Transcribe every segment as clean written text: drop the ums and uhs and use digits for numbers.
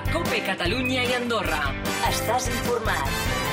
COPE Catalunya i Andorra. Estàs informat.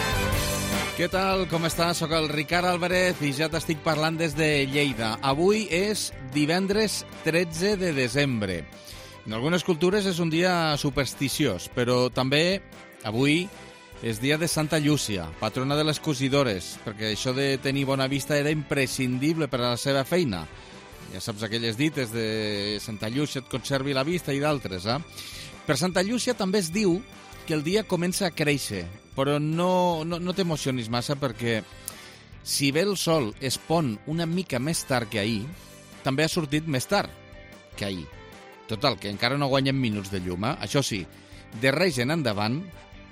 Què tal? Com estàs? Soc el Ricard Álvarez i ja t'estic parlant des de Lleida. Avui és divendres 13 de desembre. En algunes cultures és un dia supersticiós, però també avui és dia de Santa Llúcia, patrona de les cosidores, perquè això de tenir bona vista era imprescindible per a la seva feina. Ja saps aquelles dites de Santa Llúcia et conservi la vista i d'altres, eh? Per Santa Llúcia també es diu que el dia comença a créixer, però no t'emocionis massa perquè si bé el sol es pon una mica més tard que ahir, també ha sortit més tard que ahir. Total, que encara no guanyem minuts de llum, eh? Això sí, de Reis en endavant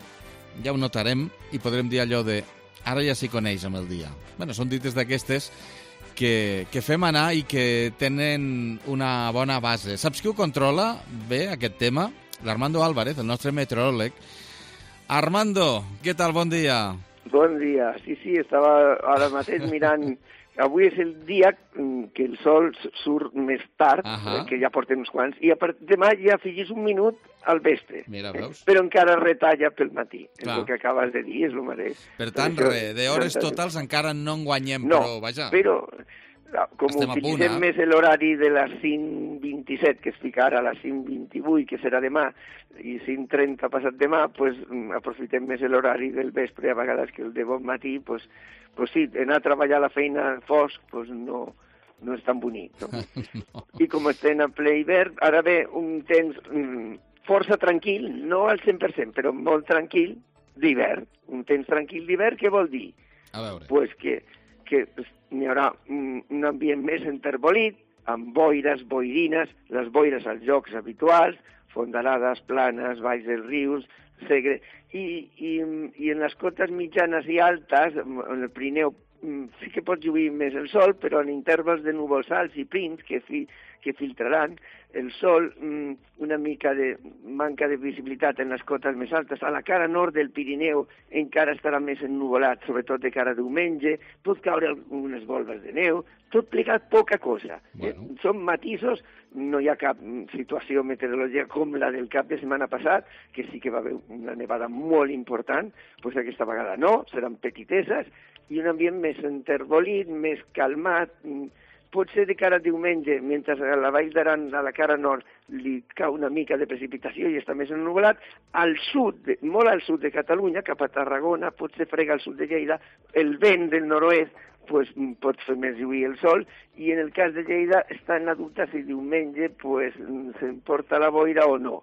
ja ho notarem i podrem dir allò de ara ja s'hi coneix amb el dia. Bueno, són dites d'aquestes que fem anar i que tenen una bona base. Saps qui ho controla bé, aquest tema? L'Armando Álvarez, el nostre meteoròleg. Armando, què tal? Bon dia. Bon dia. Sí, estava ara mateix mirant. Avui és el dia que el sol surt més tard, que ja portem uns quants, i demà ja afegís un minut al vespre. Mira, veus? Però encara retalla pel matí. És el que acabes de dir, és el mateix. Per tant, d'hores totals encara no en guanyem, però vaja. Però com utilitzem més l'horari de les 5:27, que es fica ara a les 5:28, que serà demà, i 5:30 passat demà, pues aprofitem més l'horari del vespre, a vegades que el de bon matí, pues sí, anar a treballar a la feina fosc, pues no és tan bonic. No? No. I com estem en ple hivern, ara ve un temps força tranquil, no al 100%, però molt tranquil d'hivern. Un temps tranquil d'hivern, què vol dir? A veure. Pues que n'hi haurà un ambient més enterbolit, amb boires, boirines, les boires als llocs habituals, fondalades, planes, valls dels rius, Segre, i en les cotes mitjanes i altes, en el Pirineu, sí que pot lluir més el sol, però en intervals de núvols alts i prims que filtraran el sol, una mica de manca de visibilitat en les cotes més altes. A la cara nord del Pirineu encara estarà més ennuvolat, sobretot de cara a diumenge, pot caure algunes volves de neu, tot plegat poca cosa. Bueno. Són matisos, no hi ha cap situació meteorològica com la del cap de setmana passat, que sí que va haver una nevada molt important, doncs aquesta vegada no, seran petiteses, i un ambient més enterbolit, més calmat. Potser de cara a diumenge, mentre a la Vall d'Aran, a la cara nord, li cau una mica de precipitació i està més ennuvolat, al sud, molt al sud de Catalunya, cap a Tarragona, potser frega al sud de Lleida, el vent del nord-oest pues, pot fer més lluir el sol, i en el cas de Lleida està en la dubte si diumenge pues, s'emporta la boira o no.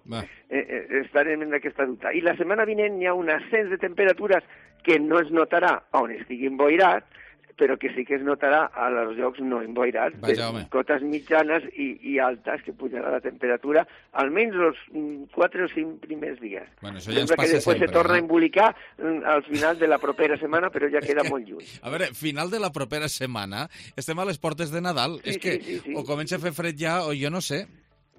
Estarem en aquesta dubte. I la setmana vinent hi ha un ascens de temperatures que no es notarà on estigui emboirat, però que sí que es notarà a els llocs no emboirats, cotes mitjanes i altes, que pujarà la temperatura, almenys els 4 o 5 primers dies. Bueno, això ja ens passa després se torna a embolicar al final de la propera setmana, però ja queda molt lluny. A veure, final de la propera setmana, estem a les portes de Nadal, sí. O comença a fer fred ja, o jo no sé.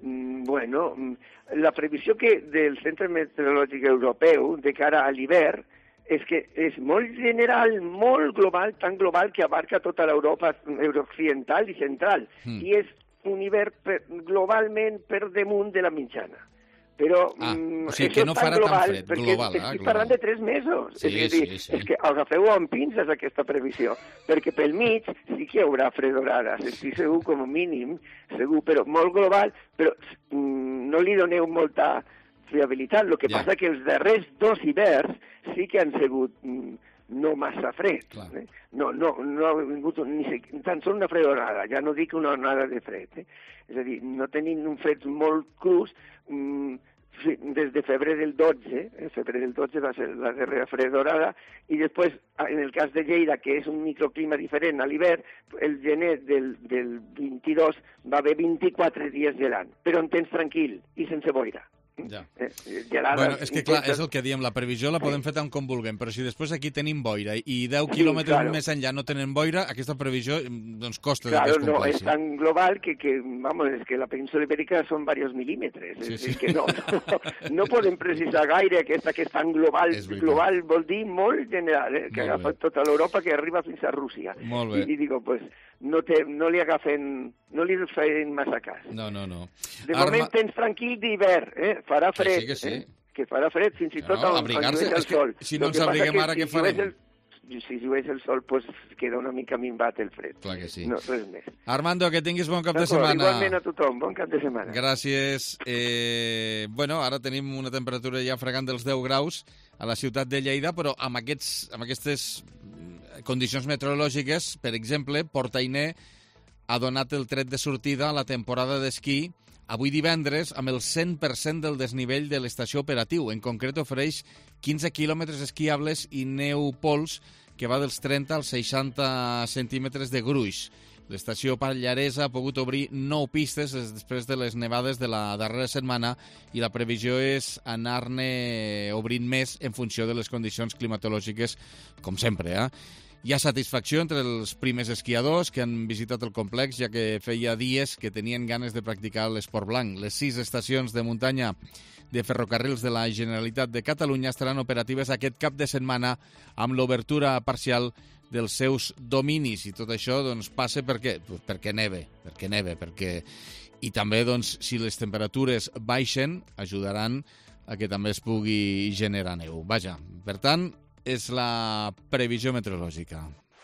Bueno, la previsió del Centre Meteorològic Europeu de cara a l'hivern és que és molt general, molt global, tan global que abarca tota l'Europa occidental i central. I és un hivern globalment per damunt de la mitjana. Però o sigui que no farà global, tan fred, global. Estic parlant de 3 mesos. Sí. És que agafeu amb pinces aquesta previsió, perquè pel mig sí que hi haurà fredorades, estic segur com a mínim, segur, però molt global, però no li doneu molta fiabilitat. El que passa que els darrers 2 hiverns sí que han sigut no massa freds. No ha vingut ni tan sols una fredorada, ja no dic una onada de fred. És a dir, no tenim un fred molt crus des de febrer del 12, febrer del 12 va ser la darrera fredorada, i després, en el cas de Lleida, que és un microclima diferent a l'hivern, el gener del 22 va haver 24 dies gelant, però en temps tranquil i sense boira. Ja. Bueno, és que clar, és el que diem, la previsió la podem fer tant com vulguem, però si després aquí tenim boira i 10 quilòmetres més enllà no tenen boira, aquesta previsió doncs costa de que es compleixi. És tan global que vamos, és que la península ibèrica són diversos mil·límetres, és que no podem precisar gaire aquesta que és tan global. Global vol dir molt general, que agafa tota l'Europa, que arriba fins a Rússia. Molt bé. I digo, pues, no li agafen, no li feien massa cas. No. De moment tens tranquil d'hivern, farà fred, que farà fred fins i tot on llueix el sol. Si no ens abriguem ara, què farem? Si llueix el sol, pues queda una mica minvat el fred. Clar que sí. No, res més. Armando, que tinguis bon cap de setmana. Igualment a tothom, bon cap de setmana. Gràcies. Bueno, ara tenim una temperatura ja fregant dels 10 graus a la ciutat de Lleida, però amb aquestes condicions meteorològiques, per exemple, Port Ainé ha donat el tret de sortida a la temporada d'esquí avui divendres amb el 100% del desnivell de l'estació operatiu. En concret, ofereix 15 quilòmetres esquiables i neu pols que va dels 30 als 60 centímetres de gruix. L'estació pallaresa ha pogut obrir 9 pistes després de les nevades de la darrera setmana i la previsió és anar-ne obrint més en funció de les condicions climatològiques, com sempre, Hi ha satisfacció entre els primers esquiadors que han visitat el complex, ja que feia dies que tenien ganes de practicar l'esport blanc. Les 6 estacions de muntanya de ferrocarrils de la Generalitat de Catalunya estaran operatives aquest cap de setmana amb l'obertura parcial dels seus dominis. I tot això passa perquè neve. I també, si les temperatures baixen, ajudaran a que també es pugui generar neu. Vaja, per tant, és la previsió meteorològica.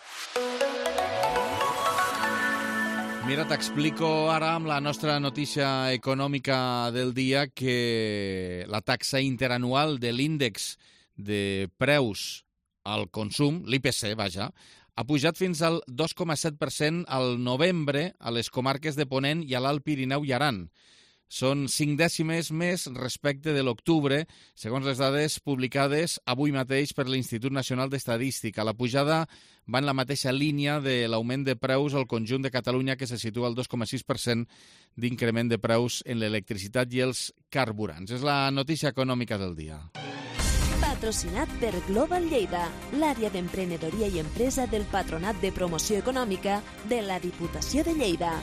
Mira, t'explico ara amb la nostra notícia econòmica del dia que la taxa interanual de l'índex de preus al consum, l'IPC, ha pujat fins al 2,7% al novembre a les comarques de Ponent i a l'Alt Pirineu i Aran. Són 5 dècimes més respecte de l'octubre, segons les dades publicades avui mateix per l'Institut Nacional d'Estadística. La pujada va en la mateixa línia de l'augment de preus al conjunt de Catalunya, que se situa al 2,6% d'increment de preus en l'electricitat i els carburants. És la notícia econòmica del dia. Patrocinat per Global Lleida, l'àrea d'emprenedoria i empresa del Patronat de Promoció Econòmica de la Diputació de Lleida.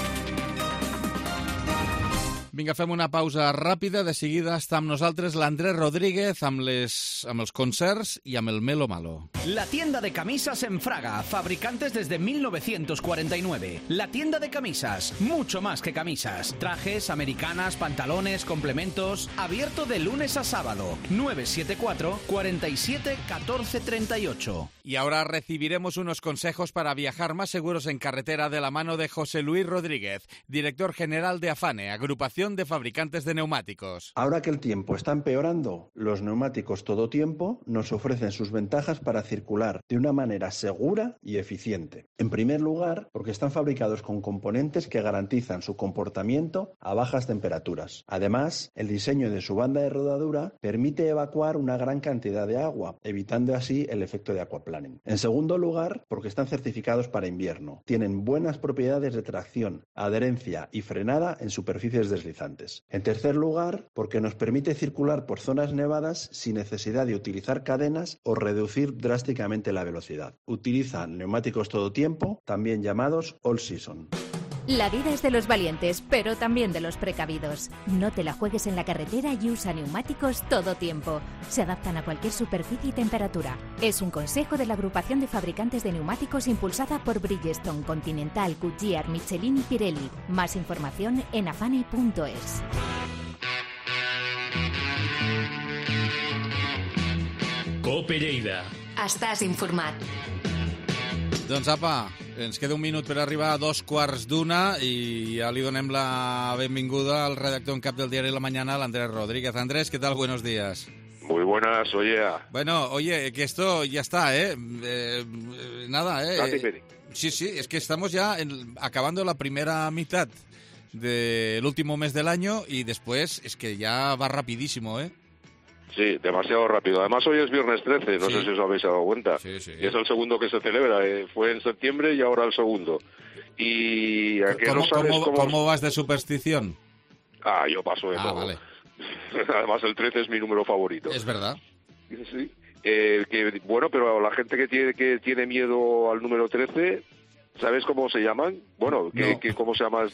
Vinga, fem una pausa ràpida. De seguida està amb nosaltres l'Andrés Rodríguez amb els concerts i amb el Melo Malo. La tienda de camisas en Fraga, fabricantes desde 1949. La tienda de camisas, mucho más que camisas. Trajes, americanas, pantalones, complementos. Abierto de lunes a sábado. 974 47 14 38. Y ahora recibiremos unos consejos para viajar más seguros en carretera de la mano de José Luis Rodríguez, director general de AFANE, Agrupación de Fabricantes de Neumáticos. Ahora que el tiempo está empeorando, los neumáticos todo tiempo nos ofrecen sus ventajas para circular de una manera segura y eficiente. En primer lugar, porque están fabricados con componentes que garantizan su comportamiento a bajas temperaturas. Además, el diseño de su banda de rodadura permite evacuar una gran cantidad de agua, evitando así el efecto de aquaplaning. En segundo lugar, porque están certificados para invierno. Tienen buenas propiedades de tracción, adherencia y frenada en superficies deslizantes. En tercer lugar, porque nos permite circular por zonas nevadas sin necesidad de utilizar cadenas o reducir drásticamente la velocidad. Utilizan neumáticos todo tiempo, también llamados all season. La vida es de los valientes, pero también de los precavidos. No te la juegues en la carretera y usa neumáticos todo tiempo. Se adaptan a cualquier superficie y temperatura. Es un consejo de la Agrupación de Fabricantes de Neumáticos impulsada por Bridgestone, Continental, Goodyear, Michelin y Pirelli. Más información en afane.es. COPE Lleida. Estàs informat. Doncs apa, ens queda un minut per arribar a 2:15 i ya li donem la benvinguda al redactor en cap del diario La Mañana, Andrés Rodríguez. Andrés, ¿qué tal? Buenos días. Muy buenas, oye. Bueno, oye, que esto ya está, nada, Sí, es que estamos ya acabando la primera mitad del último mes del año y después es que ya va rapidísimo, Sí, demasiado rápido. Además, hoy es viernes 13, no sé si os habéis dado cuenta. Sí. Y es el segundo que se celebra. Fue en septiembre y ahora el segundo. Y ¿a qué no sabes cómo vas de superstición? Yo paso de todo. Vale. Además, el 13 es mi número favorito. Es verdad. Sí. Bueno, pero la gente que tiene miedo al número 13, ¿sabes cómo se llaman? Bueno, ¿cómo se llama?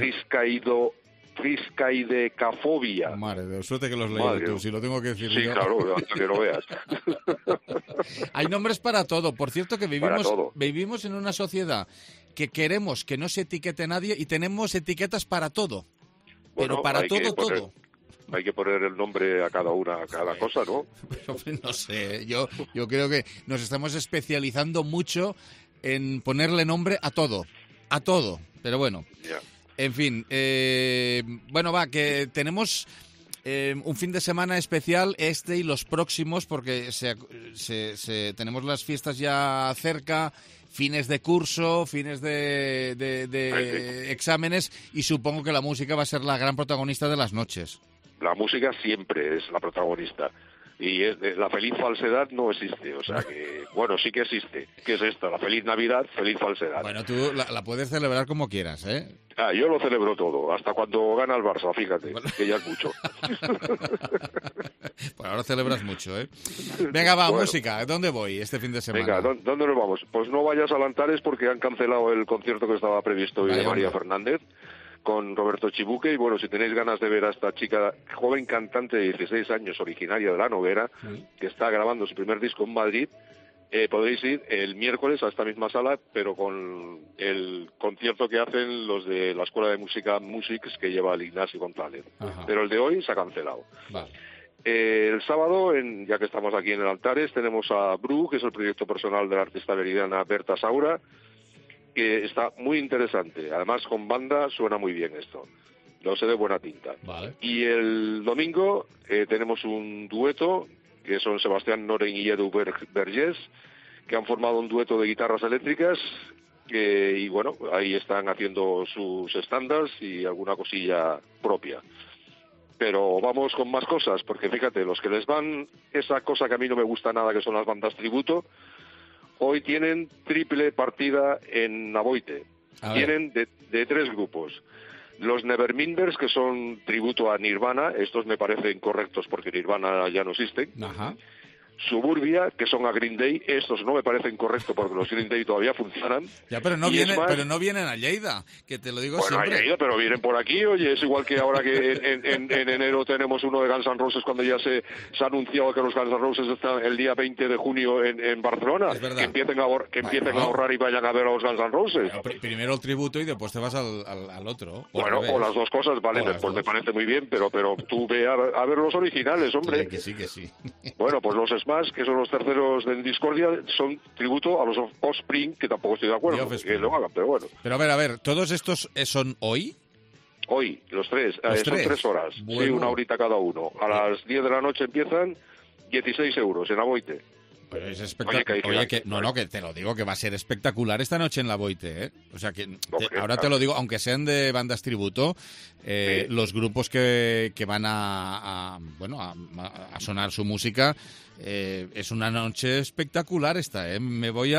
Triscaidecafobia. Madre de suerte que los leí tú, si lo tengo que decir yo. Sí, claro, hasta que lo veas. Hay nombres para todo. Por cierto que vivimos en una sociedad que queremos que no se etiquete nadie y tenemos etiquetas para todo. Pero Bueno, para todo. Hay que poner el nombre a cada cosa, ¿no? No sé, yo creo que nos estamos especializando mucho en ponerle nombre a todo, pero bueno. Ya. En fin, bueno, que tenemos un fin de semana especial y los próximos, porque tenemos las fiestas ya cerca, fines de curso, fines de exámenes, y supongo que la música va a ser la gran protagonista de las noches. La música siempre es la protagonista. Y la feliz falsedad no existe, o sea que, bueno, sí que existe. ¿Qué es esto? La feliz Navidad, feliz falsedad. Bueno, tú la puedes celebrar como quieras, ¿eh? Yo lo celebro todo, hasta cuando gana el Barça, fíjate, que ya es mucho. Pues ahora celebras mucho, ¿eh? Venga, música, ¿dónde voy este fin de semana? Venga, ¿dónde nos vamos? Pues no vayas a Lantares porque han cancelado el concierto que estaba previsto hoy de María Fernández con Roberto Chibuque, y bueno, si tenéis ganas de ver a esta chica joven cantante de 16 años, originaria de La Noguera, que está grabando su primer disco en Madrid, podréis ir el miércoles a esta misma sala, pero con el concierto que hacen los de la Escuela de Música Musics que lleva el Ignacio González. Ajá. Pero el de hoy se ha cancelado. Vale. El sábado, ya que estamos aquí en el Altares, tenemos a Bru, que es el proyecto personal de la artista veridiana Berta Saura, que está muy interesante. Además, con banda suena muy bien esto. Lo sé de buena tinta. Vale. Y el domingo tenemos un dueto, que son Sebastián Noren y Edu Vergés, que han formado un dueto de guitarras eléctricas, y bueno, ahí están haciendo sus estándares y alguna cosilla propia. Pero vamos con más cosas, porque fíjate, los que les van esa cosa que a mí no me gusta nada, que son las bandas tributo, hoy tienen triple partida en Aboite. Tienen de 3 grupos. Los Neverminders, que son tributo a Nirvana, estos me parecen correctos porque Nirvana ya no existen. Ajá. Suburbia, que son a Green Day, estos no me parecen correctos porque los Green Day todavía funcionan. Ya, pero no vienen a Lleida, que te lo digo siempre. Bueno, a Lleida, pero vienen por aquí, oye, es igual que ahora que en enero tenemos uno de Guns N' Roses, cuando ya se ha anunciado que los Guns N' Roses están el día 20 de junio en Barcelona. Es verdad. Que empiecen a ahorrar y vayan a ver a los Guns N' Roses. Pero primero el tributo y después te vas al otro. Bueno, o las dos cosas, vale, después me parece muy bien, pero tú ve a ver los originales, hombre. Que sí. Bueno, pues los Smash, que son los terceros en Discordia, son tributo a los Offspring, que tampoco estoy de acuerdo que lo hagan, pero bueno. Pero a ver, ¿todos estos son hoy? Hoy, los tres. Son 3 horas. Bueno. Sí, 1 horita cada uno. A las 10 de la noche empiezan, 16 euros en Aboite. Pero es espectacular. Que te lo digo, que va a ser espectacular esta noche en la Boite, ¿eh? O sea, ahora te lo digo, aunque sean de bandas tributo, los grupos que van a sonar su música, es una noche espectacular esta, ¿eh? Me voy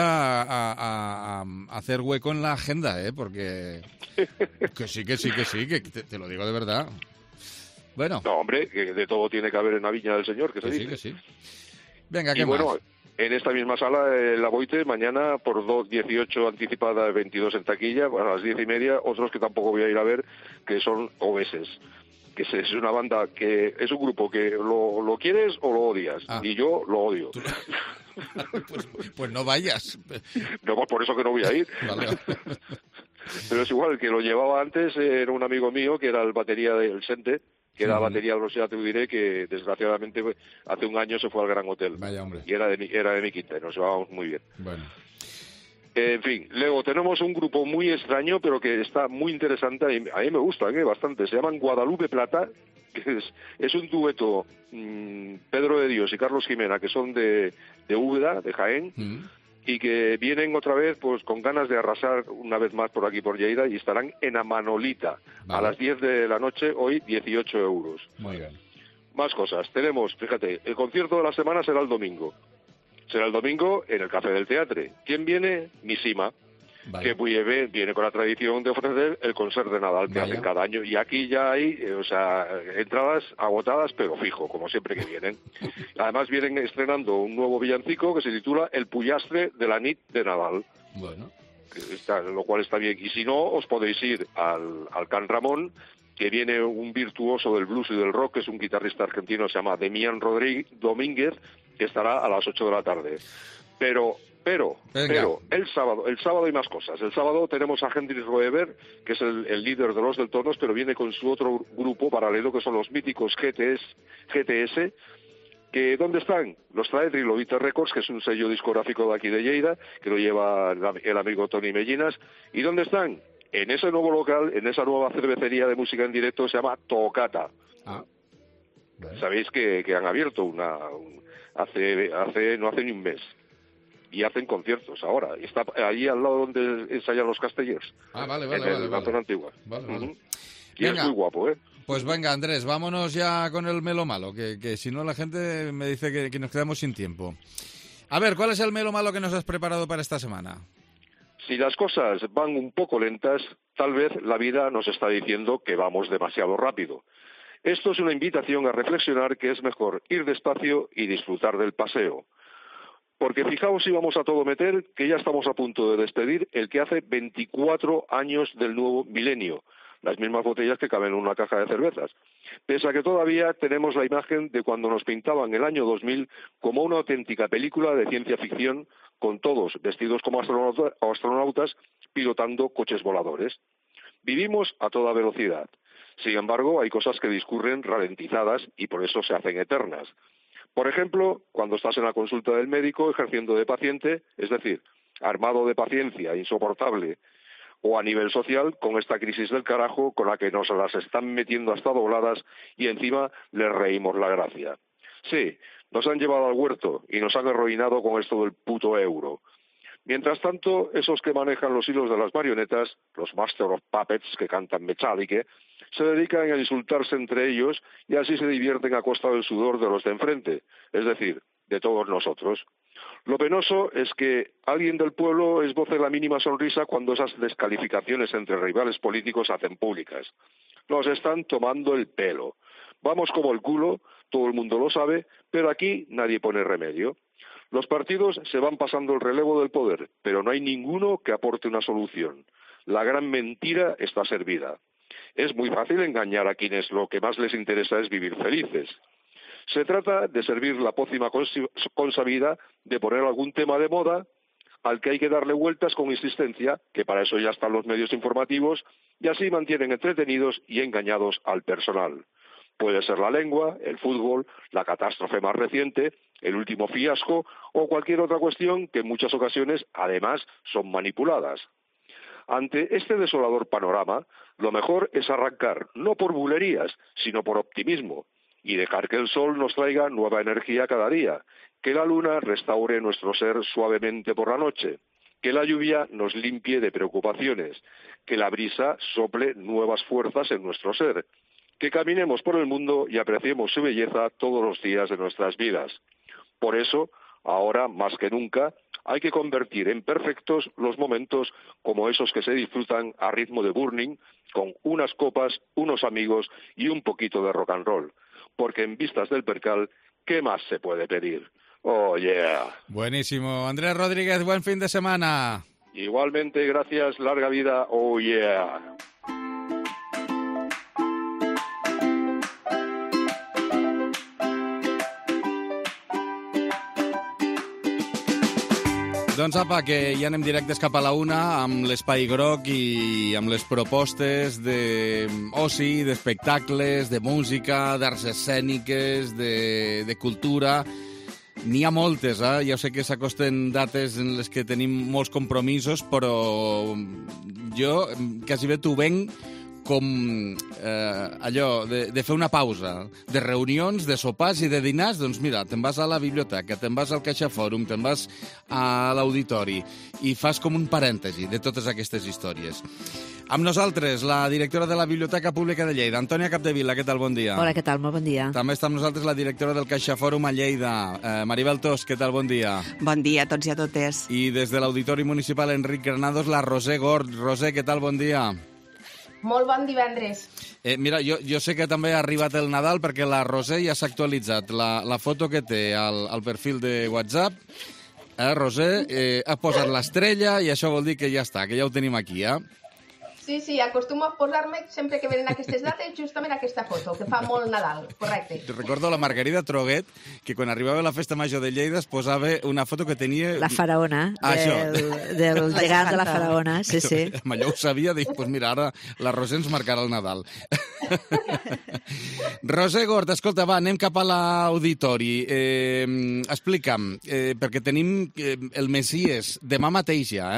a hacer hueco en la agenda, ¿eh? Porque que sí, que te lo digo de verdad. Bueno. No, hombre, que de todo tiene que haber en la viña del Señor, que se dice. Que sí. Venga, ¿qué más? Bueno, en esta misma sala, la Boite, mañana por 18 anticipada, 22 en taquilla, a las 10:30, otros que tampoco voy a ir a ver, que son Obeses, que es una banda que es un grupo que lo quieres o lo odias, y yo lo odio. Pues no vayas. No, pues por eso que no voy a ir. Vale. Pero es igual, el que lo llevaba antes era un amigo mío, que era el batería del Sente, que era batería de los Ya Te Diré, que desgraciadamente hace un año se fue al Gran Hotel. Vaya, hombre. Y era de mi quinta, y nos llevábamos muy bien. Bueno. En fin, luego tenemos un grupo muy extraño, pero que está muy interesante, y a mí me gusta bastante. Se llaman Guadalupe Plata, que es un dueto, Pedro de Dios y Carlos Jimena, que son de Úbeda, de Jaén, y que vienen otra vez pues con ganas de arrasar una vez más por aquí por Lleida, y estarán en Amanolita a las 10 de la noche, hoy 18 euros. Muy bien. Más cosas, tenemos, fíjate, el concierto de la semana será el domingo. Será el domingo en el Café del Teatro. ¿Quién viene? Misima. Vale. Que viene con la tradición de ofrecer el concert de Nadal que hacen cada año, y aquí ya hay entradas agotadas pero fijo, como siempre que vienen. Además vienen estrenando un nuevo villancico que se titula El Pullastre de la nit de Nadal. Bueno, lo cual está bien, y si no os podéis ir al Can Ramón, que viene un virtuoso del blues y del rock, que es un guitarrista argentino, se llama Demián Domínguez, que estará a las 8 de la tarde. Pero Pero el sábado hay más cosas. El sábado tenemos a Hendrik Roeber, que es el líder de los Deltonos, pero viene con su otro grupo paralelo, que son los míticos GTS, que ¿dónde están? Los trae Trilovite Records, que es un sello discográfico de aquí de Lleida, que lo lleva el amigo Toni Mellinas. ¿Y dónde están? En ese nuevo local, en esa nueva cervecería de música en directo, se llama Tocata. Sabéis que han abierto no hace ni un mes. Y hacen conciertos ahora. Y está allí al lado donde ensayan los Castellers. Vale. En la zona antigua. Vale. Y venga, es muy guapo, ¿eh? Pues venga, Andrés, vámonos ya con el melo malo, que si no la gente me dice que nos quedamos sin tiempo. A ver, ¿cuál es el melo malo que nos has preparado para esta semana? Si las cosas van un poco lentas, tal vez la vida nos está diciendo que vamos demasiado rápido. Esto es una invitación a reflexionar que es mejor ir despacio y disfrutar del paseo. Porque fijaos si vamos a todo meter, que ya estamos a punto de despedir el que hace 24 años del nuevo milenio. Las mismas botellas que caben en una caja de cervezas. Pese a que todavía tenemos la imagen de cuando nos pintaban el año 2000 como una auténtica película de ciencia ficción, con todos vestidos como astronautas pilotando coches voladores. Vivimos a toda velocidad. Sin embargo, hay cosas que discurren ralentizadas y por eso se hacen eternas. Por ejemplo, cuando estás en la consulta del médico ejerciendo de paciente, es decir, armado de paciencia, insoportable, o a nivel social con esta crisis del carajo con la que nos las están metiendo hasta dobladas y encima les reímos la gracia. Sí, nos han llevado al huerto y nos han arruinado con esto del puto euro. Mientras tanto, esos que manejan los hilos de las marionetas, los Master of Puppets que cantan Metallica, se dedican a insultarse entre ellos y así se divierten a costa del sudor de los de enfrente, es decir, de todos nosotros. Lo penoso es que alguien del pueblo esboce la mínima sonrisa cuando esas descalificaciones entre rivales políticos se hacen públicas. Nos están tomando el pelo. Vamos como el culo, todo el mundo lo sabe, pero aquí nadie pone remedio. Los partidos se van pasando el relevo del poder, pero no hay ninguno que aporte una solución. La gran mentira está servida. Es muy fácil engañar a quienes lo que más les interesa es vivir felices. Se trata de servir la pócima consabida de poner algún tema de moda al que hay que darle vueltas con insistencia, que para eso ya están los medios informativos, y así mantienen entretenidos y engañados al personal. Puede ser la lengua, el fútbol, la catástrofe más reciente, el último fiasco o cualquier otra cuestión que en muchas ocasiones, además, son manipuladas. Ante este desolador panorama, lo mejor es arrancar, no por bulerías, sino por optimismo, y dejar que el sol nos traiga nueva energía cada día, que la luna restaure nuestro ser suavemente por la noche, que la lluvia nos limpie de preocupaciones, que la brisa sople nuevas fuerzas en nuestro ser, que caminemos por el mundo y apreciemos su belleza todos los días de nuestras vidas. Por eso, ahora más que nunca, hay que convertir en perfectos los momentos como esos que se disfrutan a ritmo de burning, con unas copas, unos amigos y un poquito de rock and roll. Porque en vistas del percal, ¿qué más se puede pedir? Oh, yeah. Buenísimo. Andrés Rodríguez, buen fin de semana. Igualmente, gracias, larga vida, oh, yeah. Doncs apa, que ja anem directes cap a la una amb l'Espai Groc i amb les propostes d'oci, d'espectacles, de música, d'arts escèniques, de cultura. N'hi ha moltes, ja sé que s'acosten dates en les que tenim molts compromisos, però jo quasi bé t'ho venc com allò de fer una pausa, de reunions, de sopars i de dinars, doncs mira, te'n vas a la biblioteca, te'n vas al CaixaFòrum, te'n vas a l'auditori i fas com un parèntesi de totes aquestes històries. Amb nosaltres, la directora de la Biblioteca Pública de Lleida, Antònia Capdevila, què tal? Bon dia. Hola, què tal? Molt bon dia. També està amb nosaltres la directora del CaixaFòrum a Lleida, Maribel Tos, què tal? Bon dia. Bon dia a tots i a totes. I des de l'Auditori Municipal Enric Granados, la Roser Gord. Roser, què tal? Bon dia. Molt bon divendres. Mira, jo sé que també ha arribat el Nadal perquè la Roser ja s'ha actualitzat la foto que té al perfil de WhatsApp. Roser, ha posat l'estrella i això vol dir que ja està, que ja ho tenim aquí, Sí, acostumo a posar-me sempre que venen aquestes dates justament aquesta foto, que fa molt Nadal, correcte. Recordo la Margarida Troguet, que quan arribava a la festa major de Lleida es posava una foto que tenia... La faraona, del gegant de la faraona, sí. Amb allò ho sabia, dic, doncs mira, ara la Roser ens marcarà el Nadal. Roser Gort, escolta, va, anem cap a l'auditori. Explica'm, perquè tenim el Messies demà mateix ja,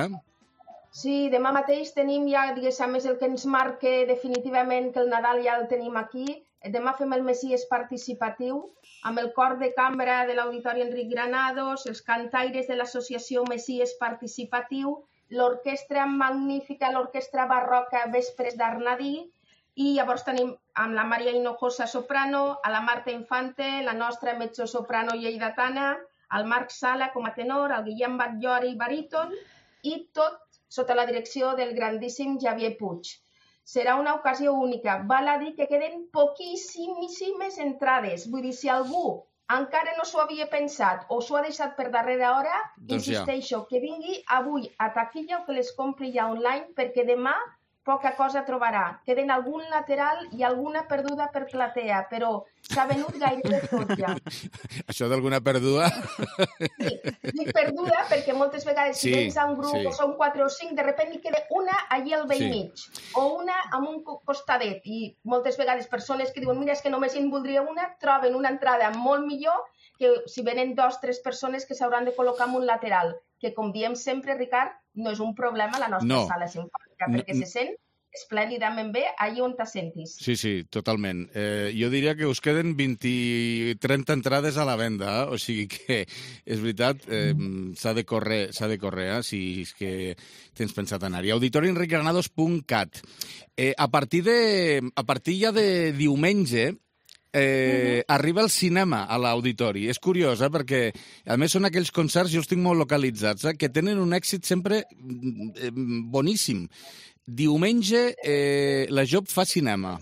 Sí, demà mateix tenim ja, diguéssim, és el que ens marca definitivament que el Nadal ja el tenim aquí. Demà fem el Messies participatiu amb el cor de cambra de l'Auditori Enric Granados, els cantaires de l'associació Messies participatiu, l'orquestra magnífica, l'orquestra barroca Vespres d'Arnadí, i llavors tenim amb la Maria Hinojosa soprano, a la Marta Infante, la nostra mezzosoprano lleidatana, el Marc Sala com a tenor, el Guillem Batllori baríton, i tot sota la direcció del grandíssim Xavier Puig. Serà una ocasió única. Val a dir que queden poquíssimes entrades. Vull dir, si algú encara no s'ho havia pensat o s'ho ha deixat per darrera hora, insisteixo, que vingui avui a taquilla o que les compri ja online, perquè demà poca cosa trobarà. Queden algun lateral i alguna perduda per platea, però s'ha venut gairebé tot ja. Això d'alguna perduda? Sí, dic perduda perquè moltes vegades si vens a un grup o són 4 o 5, de repente hi queda una allí al vell mig o una amb un costadet, i moltes vegades persones que diuen mira, és que només en voldria una, troben una entrada molt millor que si venen 2 o 3 persones que s'hauran de col·locar en un lateral, que com diem sempre, Ricard, no és un problema la nostra sala simfònica, perquè se sent esplèndidament bé allà on t'assentis. Sí, totalment. Jo diria que us queden 20-30 entrades a la venda, o sigui que, és veritat, s'ha de córrer, si és que tens pensat anar-hi. auditorienricgranados.cat. A partir ja de diumenge, arriba el cinema a l'auditori. És curiós, perquè a més són aquells concerts, jo els tinc molt localitzats, que tenen un èxit sempre boníssim. Diumenge la JOP fa cinema.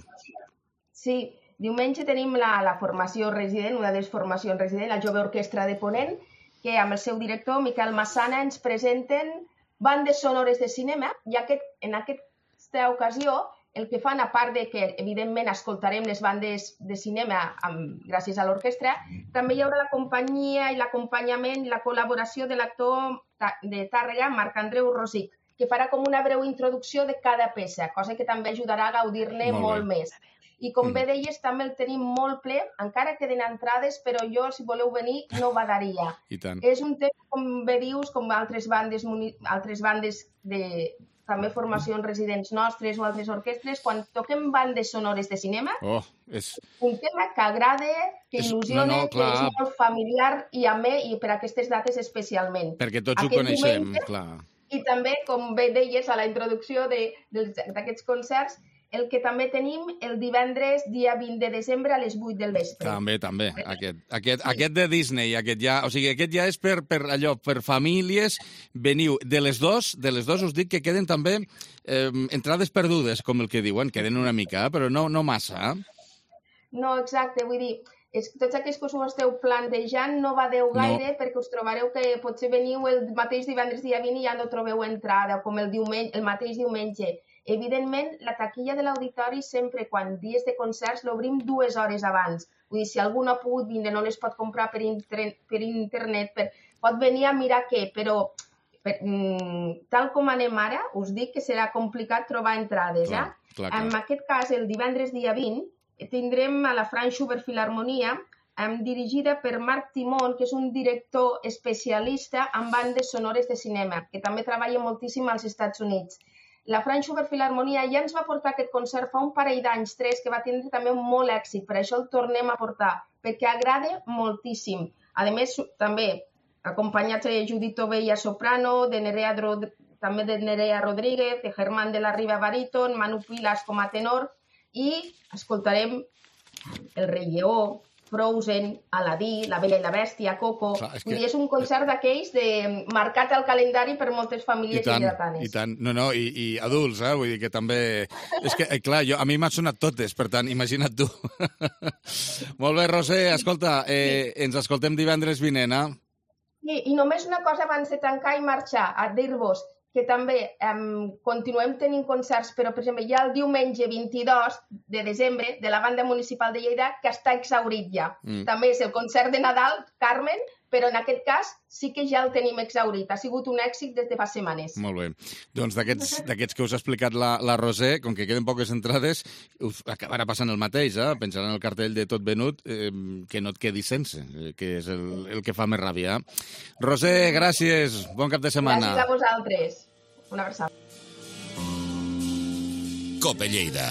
Sí, diumenge tenim la formació resident, una de les formacions resident, la Jove Orquestra de Ponent, que amb el seu director, Miquel Massana, ens presenten bandes sonores de cinema, i en aquesta ocasió el que fan, a part de que, evidentment, escoltarem les bandes de cinema gràcies a l'orquestra, també hi haurà la companyia i l'acompanyament i la col·laboració de l'actor de Tàrrega, Marc Andreu Rosic, que farà com una breu introducció de cada peça, cosa que també ajudarà a gaudir-ne molt més. I com bé deies, també el tenim molt ple, encara queden entrades, però jo, si voleu venir, no badaria. És un tema, com bé dius, com altres bandes de també formacions residents nostres o altres orquestres, quan toquem bandes sonores de cinema, un tema que agrada, que il·lusiona, que és molt familiar i amè, i per aquestes dates especialment. Perquè tots ho coneixem, clar. I també, com bé deies a la introducció d'aquests concerts, el que també tenim el divendres, dia 20 de desembre, a les 8 del vespre. També. Aquest de Disney, aquest ja és per famílies. Veniu. De les dos us dic que queden també entrades perdudes, com el que diuen. Queden una mica, però no massa. No, exacte. Vull dir, tots aquells que us ho esteu plantejant no badeu gaire, perquè us trobareu que potser veniu el mateix divendres dia 20 i ja no trobeu entrada, com el mateix diumenge. Evidentment, la taquilla de l'auditori sempre, quan dies de concerts, l'obrim 2 hores abans. Vull dir, si algú no ha pogut vindre, no les pot comprar per internet, pot venir a mirar què, però tal com anem ara, us dic que serà complicat trobar entrades. En aquest cas, el divendres dia 20, tindrem a la Franz Schubert Filharmonia, dirigida per Marc Timon, que és un director especialista en bandes sonores de cinema, que també treballa moltíssim als Estats Units. La Franz Schubert Filharmonia ja ens va portar aquest concert fa un parell d'anys, 3, que va tindre també molt èxit, per això el tornem a portar, perquè agrada moltíssim. A més, també acompanyats de Judit Tovella soprano, també de Nerea Rodríguez, de Germán de la Riva baríton, Manu Pilas com a tenor, i escoltarem El Rei Lleó, Frozen, Aladí, La Bella i la Bèstia, Coco... És un concert d'aquells marcat al calendari per moltes famílies lleidatanes. I tant. I adults, vull dir que també... És que, clar, a mi m'han sonat totes, per tant, imagina't tu. Molt bé, Roser, escolta, ens escoltem divendres vinent, Sí, i només una cosa abans de tancar i marxar, a dir-vos que també continuem tenint concerts, però, per exemple, hi ha el diumenge 22 de desembre de la Banda Municipal de Lleida, que està exhaurit ja. També és el concert de Nadal, Carmen, però en aquest cas sí que ja el tenim exhaurit. Ha sigut un èxit des de fa setmanes. Molt bé. Doncs d'aquests que us ha explicat la Roser, com que queden poques entrades, us acabarà passant el mateix, penjant en el cartell de tot venut, que no et quedi sense, que és el que fa més ràbia. Roser, gràcies. Bon cap de setmana. Gràcies a vosaltres. Una abraçada. Cope Lleida.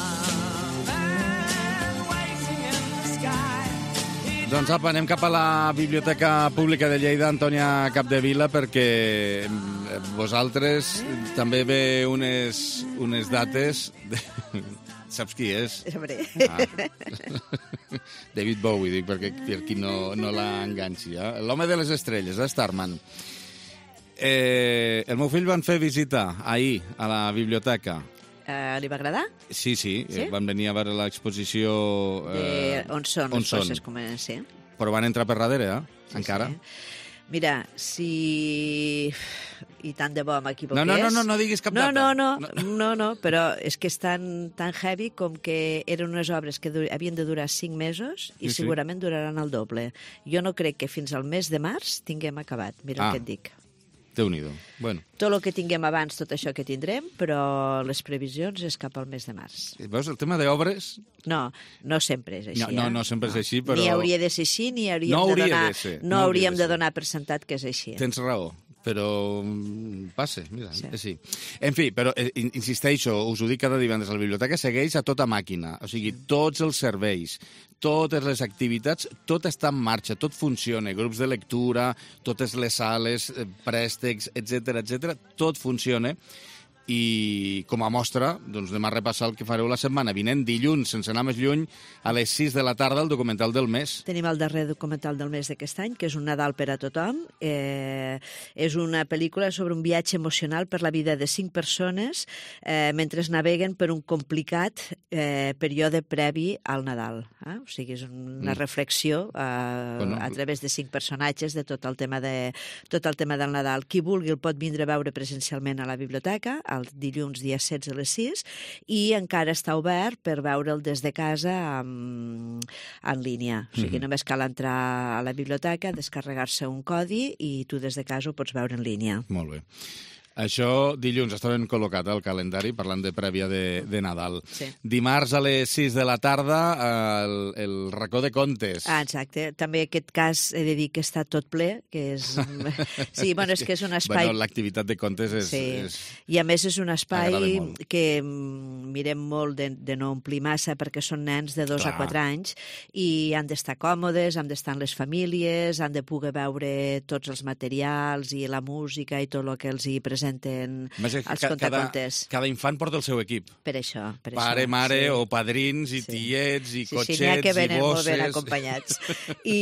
Doncs apa, anem cap a la Biblioteca Pública de Lleida, Antònia Capdevila, perquè vosaltres també ve unes dates... Saps qui és? Sabré. David Bowie, dic, perquè per qui no l'ha enganxi. L'home de les estrelles, Starman. El meu fill van fer visita ahir a la biblioteca. Li va agradar? Sí. Van venir a veure l'exposició... On són les coses, com han de ser. Però van entrar per darrere, encara. Sí. Mira, si... I tant de bo m'equivoqués... No diguis cap data. No, però és que és tan heavy com que eren unes obres que havien de durar 5 mesos i segurament duraran el doble. Jo no crec que fins al mes de març tinguem acabat. Mira el que et dic. Déu-n'hi-do. Bueno. Tot el que tinguem abans, tot això que tindrem, però les previsions és cap al mes de març. Veus, el tema d'obres... No sempre és així. No sempre és així, però... Ni hauria de ser així, ni hauríem de donar per sentat que és així. Tens raó, però passa, mira, sí. Així. En fi, però insisteixo, us ho dic cada divendres, la biblioteca segueix a tota màquina, o sigui, tots els serveis, totes les activitats, tot està en marxa, tot funciona, grups de lectura, totes les sales, préstecs, etc, tot funciona. I com a mostra, doncs anem a repassar el que fareu la setmana vinent, dilluns, sense anar més lluny, a les 6 de la tarda, el documental del mes. Tenim el darrer documental del mes d'aquest any, que és Un Nadal per a tothom. És una pel·lícula sobre un viatge emocional per la vida de 5 persones mentre es naveguen per un complicat període previ al Nadal. O sigui, és una reflexió a través de 5 personatges de tot el tema del Nadal. Qui vulgui el pot vindre a veure presencialment a la biblioteca, el dilluns dia 16 a les 6, i encara està obert per veure'l des de casa en línia. O sigui, només cal entrar a la biblioteca, descarregar-se un codi i tu des de casa ho pots veure en línia. Molt bé. Això dilluns està ben col·locat al calendari, parlant de prèvia de Nadal. Sí. Dimarts a les 6 de la tarda, el racó de contes. Exacte. També aquest cas he de dir que està tot ple, que és... Sí, bueno, és que és un espai... Bueno, l'activitat de contes és... Sí. I a més és un espai que mirem molt de no omplir massa perquè són nens de 2 a 4 anys i han d'estar còmodes, han d'estar en les famílies, han de poder veure tots els materials i la música i tot el que els hi presenten els contacontes. Cada infant porta el seu equip. Per això. Pare, mare o padrins i tiets i cotxets i bosses. N'hi ha que venen molt ben acompanyats. I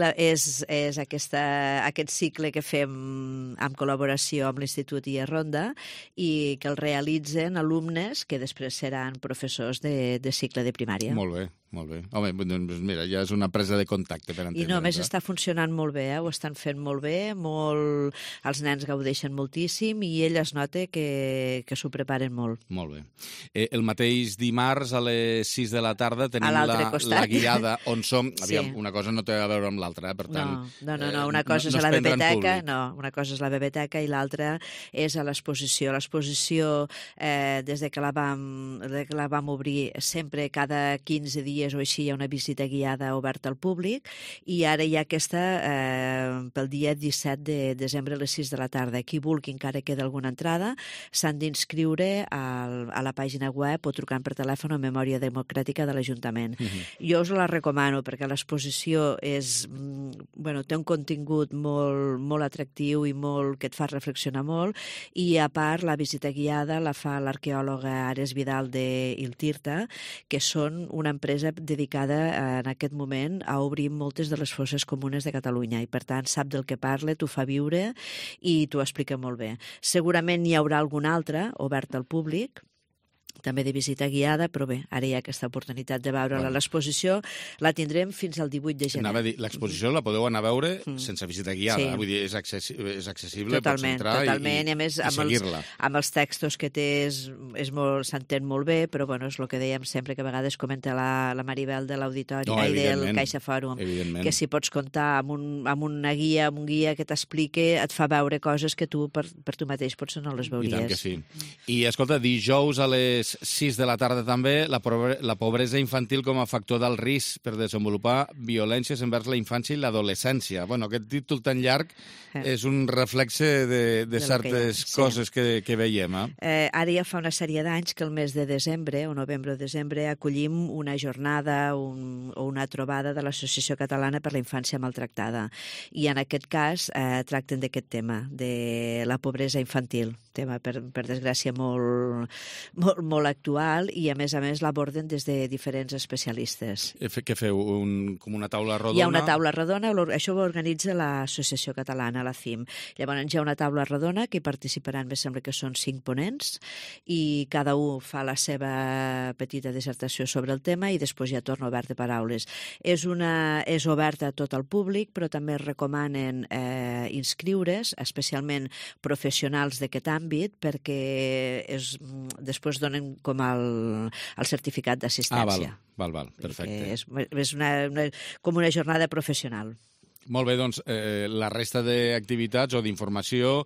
és aquest cicle que fem en col·laboració amb l'Institut IA Ronda i que el realitzen alumnes que després seran professors de cicle de primària. Molt bé. Molt bé. Home, doncs mira, ja és una presa de contacte per entendre. I només està funcionant molt bé, ho estan fent molt bé, els nens gaudeixen moltíssim i ell es nota que s'ho preparen molt. Molt bé. El mateix dimarts a les 6 de la tarda tenim la guiada on som. Aviam, una cosa no té a veure amb l'altra, per tant... No, una cosa és a la biblioteca, una cosa és la biblioteca i l'altra és a l'exposició. L'exposició, des de que la vam obrir, sempre cada 15 dies o així hi ha una visita guiada oberta al públic i ara hi ha aquesta pel dia 17 de desembre a les 6 de la tarda. Qui vulgui, encara queda alguna entrada, s'han d'inscriure a la pàgina web o trucant per telèfon a Memòria Democràtica de l'Ajuntament. Jo us la recomano perquè l'exposició té un contingut molt atractiu i que et fa reflexionar molt i a part la visita guiada la fa l'arqueòloga Ares Vidal d'Iltirta, que són una empresa dedicada en aquest moment a obrir moltes de les fosses comunes de Catalunya i per tant sap del que parla, t'ho fa viure i t'ho explica molt bé. Segurament n'hi haurà algun altre obert al públic també de visita guiada, però bé, ara hi ha aquesta oportunitat de veure-la. L'exposició la tindrem fins al 18 de gener. Anava a dir, l'exposició la podeu anar a veure sense visita guiada, vull dir, és accessible, pots entrar i a més, i seguir-la. Amb els textos que té s'entén molt bé, però bueno, és el que dèiem sempre, que a vegades comenta la Maribel de l'Auditori i del Caixa Fòrum, que si pots comptar amb una guia, amb un guia que t'explique, et fa veure coses que tu per tu mateix potser no les veuries. I tant que sí. I escolta, dijous a les 6 de la tarda també, la pobresa infantil com a factor d'alt risc per desenvolupar violències envers la infància i l'adolescència. Bueno, aquest títol tan llarg és un reflexe de certes coses que veiem. Ara ja fa una sèrie d'anys que el mes de desembre, o novembre o desembre, acollim una jornada o una trobada de l'Associació Catalana per la Infància Maltractada. I en aquest cas tracten d'aquest tema, de la pobresa infantil. Tema, per desgràcia, molt actual, i a més l'aborden des de diferents especialistes. Què feu? Com una taula rodona? Hi ha una taula rodona, això ho organitza l'Associació Catalana, la CIM. Llavors hi ha una taula rodona que hi participaran, me sembla que són 5 ponents, i cada un fa la seva petita dissertació sobre el tema i després ja torna obert de paraules. És oberta a tot el públic, però també es recomanen inscriure's, especialment professionals d'aquest àmbit, perquè després donen com el certificat d'assistència. Val, perfecte. És com una jornada professional. Molt bé, doncs, la resta d'activitats o d'informació,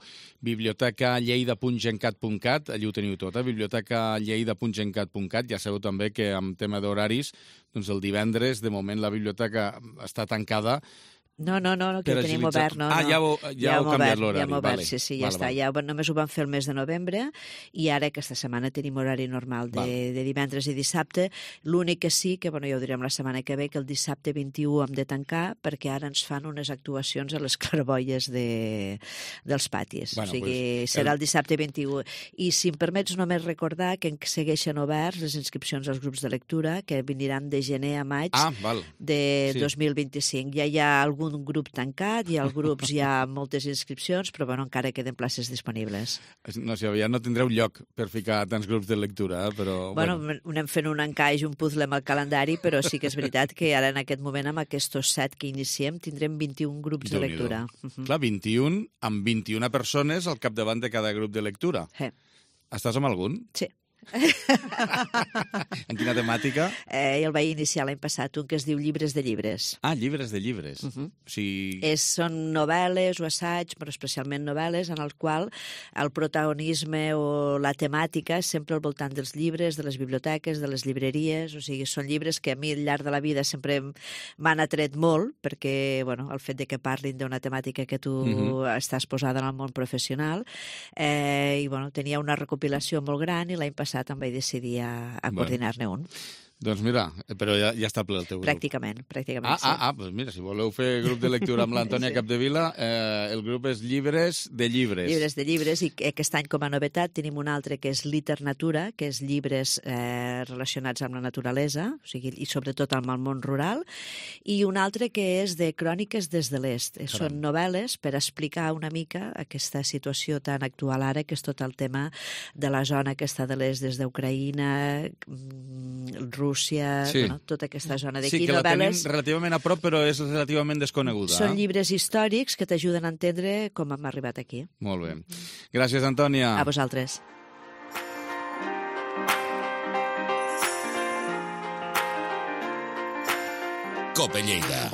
bibliotecalleida.gencat.cat, allí ho teniu tot, bibliotecalleida.gencat.cat. Ja sabeu també que amb tema d'horaris, doncs el divendres, de moment, la biblioteca està tancada. No, que ho tenim obert. Ja heu canviat l'horari. Ja hem obert, sí, ja està. Només ho vam fer el mes de novembre i ara aquesta setmana tenim horari normal de divendres i dissabte. L'únic que sí, que ja ho direm la setmana que ve, que el dissabte 21 hem de tancar perquè ara ens fan unes actuacions a les claraboies dels patis. O sigui, serà el dissabte 21. I si em permets només recordar que segueixen oberts les inscripcions als grups de lectura que vindran de gener a maig de 2025. Ja hi ha algun grup tancat, i als grups hi ha moltes inscripcions, però encara queden places disponibles. No sé, ja no tindreu lloc per ficar tants grups de lectura, però... Anem fent un encaix, un puzzle amb el calendari, però sí que és veritat que ara en aquest moment, amb aquests 7 que iniciem, tindrem 21 grups de lectura. Clar, 21 amb 21 persones al capdavant de cada grup de lectura. Estàs amb algun? Sí. En quina temàtica? El vaig iniciar l'any passat, un que es diu Llibres de llibres. Llibres de llibres. Són novel·les o assaigs, però especialment novel·les, en el qual el protagonisme o la temàtica és sempre al voltant dels llibres, de les biblioteques, de les llibreries. O sigui, són llibres que a mi al llarg de la vida sempre m'han atret molt, perquè el fet de que parlin d'una temàtica que tu estàs posada en el món professional, i tenia una recopilació molt gran, i l'any passat em vaig decidir a coordinar-ne un. Doncs mira, però ja està ple el teu grup. Pràcticament, sí. Doncs mira, si voleu fer grup de lectura amb l'Antònia Capdevila, el grup és Llibres de llibres. Llibres de llibres, i aquest any com a novetat tenim un altre que és Liternatura, que és llibres relacionats amb la naturalesa, o sigui, i sobretot amb el món rural, i un altre que és de Cròniques des de l'Est. Són novel·les per explicar una mica aquesta situació tan actual ara, que és tot el tema de la zona aquesta de l'Est, des d'Ucraïna, Rússia, tota aquesta zona d'aquí. Sí, que la tenim relativament a prop, però és relativament desconeguda. Són llibres històrics que t'ajuden a entendre com hem arribat aquí. Molt bé. Gràcies, Antònia. A vosaltres. Cope Lleida.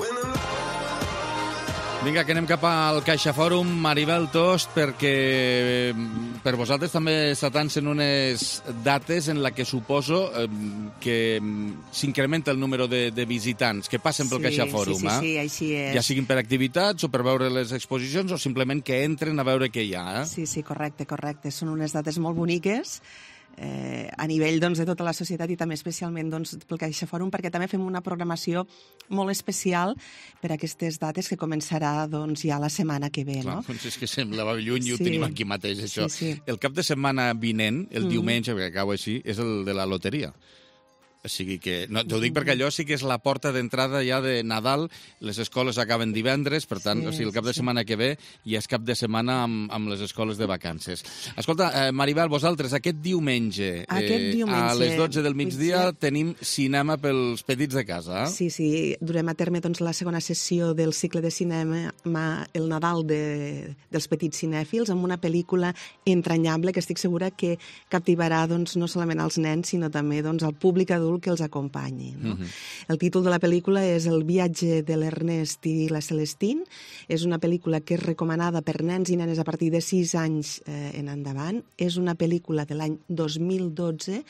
Vinga, que anem cap al Caixa Fòrum. Maribel Tost, perquè per vosaltres també s'atancen unes dates en la que suposo que s'incrementa el número de visitants que passen pel Caixa Fòrum. Sí, així és. Ja siguin per activitats o per veure les exposicions o simplement que entren a veure què hi ha. Sí, correcte. Són unes dates molt boniques a nivell de tota la societat i també especialment pel Caixa Fòrum, perquè també fem una programació molt especial per a aquestes dates que començarà ja la setmana que ve. Clar, és que semblava lluny i ho tenim aquí mateix, això. El cap de setmana vinent, el diumenge, que acaba així, és el de la loteria. O sigui que, no, t'ho dic perquè allò sí que és la porta d'entrada ja de Nadal, les escoles acaben divendres, per tant, o sigui, el cap de setmana que ve ja és cap de setmana amb les escoles de vacances. Escolta, Maribel, vosaltres, aquest diumenge, a les 12 del migdia, tenim cinema pels petits de casa. Sí, durem a terme doncs, la segona sessió del cicle de cinema El Nadal dels petits cinèfils, amb una pel·lícula entranyable que estic segura que captivarà doncs, no solament als nens, sinó també doncs, al públic adult que els acompanyi. No? El títol de la pel·lícula és El viatge de l'Ernest i la Celestine. És una pel·lícula que és recomanada per nens i nenes a partir de 6 anys en endavant. És una pel·lícula de l'any 2022,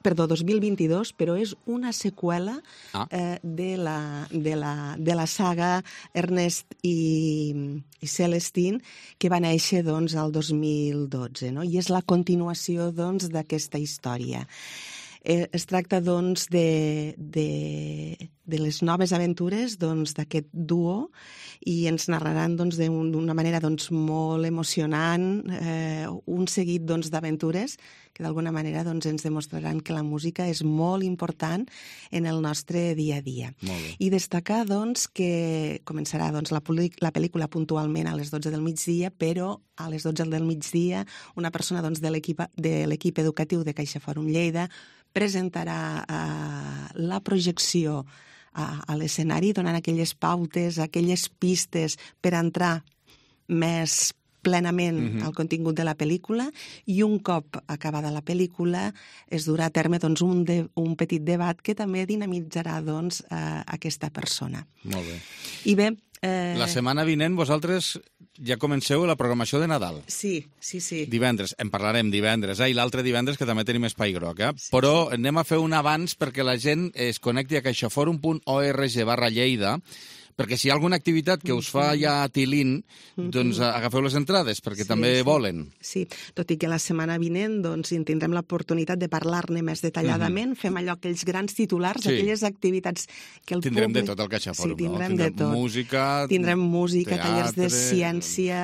però és una seqüela de la saga Ernest i Celestine, que va néixer doncs, el 2012, no? I és la continuació doncs, d'aquesta història. Es tracta doncs, de les noves aventures doncs, d'aquest duo i ens narraran doncs, d'una manera doncs, molt emocionant un seguit doncs, d'aventures que d'alguna manera doncs, ens demostraran que la música és molt important en el nostre dia a dia. I destacar doncs, que començarà doncs, la pel·lícula puntualment a les 12 del migdia, però a les 12 del migdia una persona doncs, de l'equip educatiu de CaixaForum Lleida presentarà la projecció a l'escenari, donant aquelles pautes, aquelles pistes per entrar més plenament al contingut de la pel·lícula, i un cop acabada la pel·lícula es durà a terme doncs, un petit debat que també dinamitzarà doncs, aquesta persona. Molt bé. I bé, la setmana vinent vosaltres ja comenceu la programació de Nadal. Sí. Divendres, en parlarem divendres, i l'altre divendres que també tenim Espai Groc, però anem a fer un abans perquè la gent es connecti a caixaforum.org/Lleida, perquè si hi ha alguna activitat que us fa ja tilín, doncs agafeu les entrades, perquè també volen. Sí, tot i que la setmana vinent doncs, tindrem l'oportunitat de parlar-ne més detalladament, fem allò, aquells grans titulars, aquelles activitats que el tindrem públic... de tot al CaixaForum, no? Tindrem música, tallers de ciència,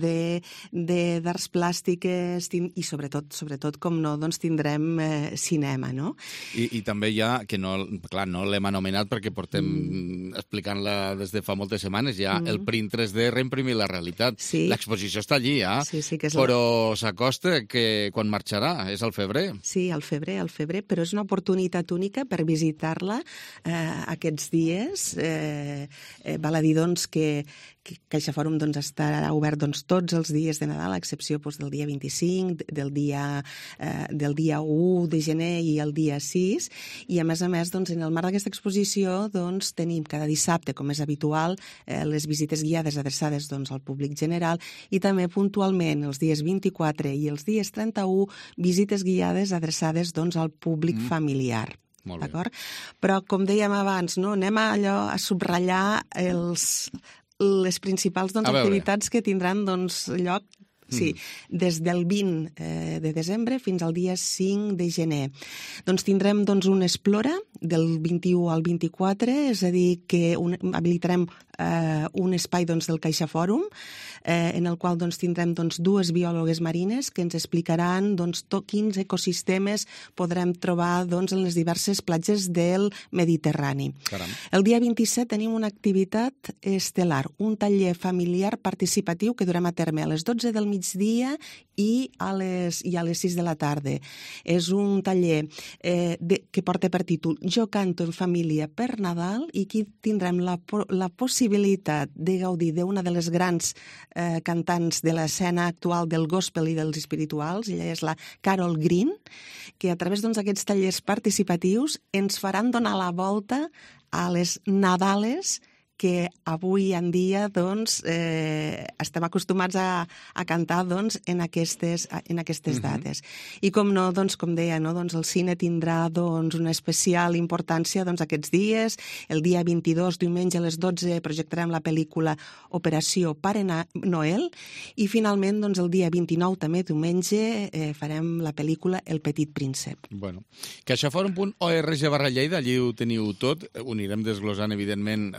d'arts plàstiques, i sobretot, com no, doncs tindrem cinema, no? I també ja, que no l'hem anomenat perquè portem explicant-la des de fa moltes setmanes, ja el print 3D reimprimir la realitat. L'exposició està allí, però s'acosta que quan marxarà? És al febrer? Sí, al febrer, però és una oportunitat única per visitar-la aquests dies. Val a dir, doncs, que CaixaForum doncs, estarà obert doncs, tots els dies de Nadal, a excepció doncs, del dia 25, del dia 1 de gener i el dia 6, i a més, doncs, en el marc d'aquesta exposició doncs, tenim cada dissabte, com és habitual, les visites guiades adreçades doncs, al públic general, i també puntualment els dies 24 i els dies 31 visites guiades adreçades doncs, al públic familiar. D'acord? Però, com dèiem abans, no? Anem a subratllar les principals activitats que tindran doncs, lloc des del 20 de desembre fins al dia 5 de gener. Doncs tindrem un Explora del 21 al 24, és a dir, que habilitarem un espai del CaixaForum en el qual tindrem dues biòlogues marines que ens explicaran quins ecosistemes podrem trobar en les diverses platges del Mediterrani. El dia 27 tenim una activitat estel·lar, un taller familiar participatiu que durem a terme a les 12 del migdia i a les 6 de la tarda. És un taller que porta per títol Jo canto en família per Nadal, i aquí tindrem la possibilitat de gaudir d'una de les grans cantants de l'escena actual del gospel i dels espirituals. Ella és la Carol Green, que a través d'aquests tallers participatius ens faran donar la volta a les Nadales que avui en dia estem acostumats a cantar en aquestes dates. I com no, com deia, el cine tindrà una especial importància aquests dies. El dia 22, diumenge a les 12, projectarem la pel·lícula Operació Pare Noel, i finalment el dia 29, també diumenge, farem la pel·lícula El Petit Príncep. CaixaForum.org/Lleida, allí ho teniu tot, ho anirem desglosant evidentment a partir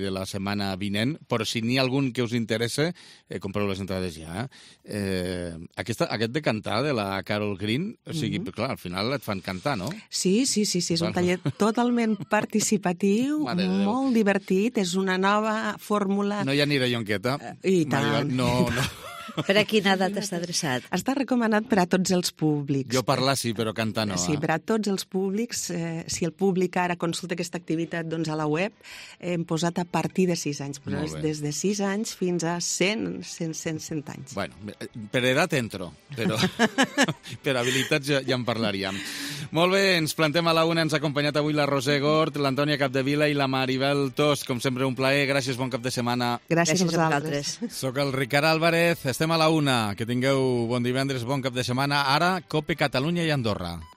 de la setmana vinent, però si n'hi ha algun que us interessa, compreu les entrades ja. Aquest de cantar, de la Carol Green, o sigui, clar, al final et fan cantar, no? Sí, és un taller totalment participatiu, molt divertit, és una nova fórmula... No hi ha ni de llonqueta. I tant. No. Per a quina edat està adreçat? Està recomanat per a tots els públics. Jo parlar sí, però cantar no. Sí, per a tots els públics. Si el públic ara consulta aquesta activitat a la web, hem posat a partir de 6 anys, però és des de 6 anys fins a 100 anys. Bueno, per edat entro, però per habilitats ja en parlaríem. Molt bé, ens plantem a la una, ens ha acompanyat avui la Roser Gort, l'Antònia Capdevila i la Maribel Tos. Com sempre, un plaer. Gràcies, bon cap de setmana. Gràcies a vosaltres. Soc el Ricard Álvarez, estem a la una. Que tingueu bon divendres, bon cap de setmana. Ara, Cope Catalunya i Andorra.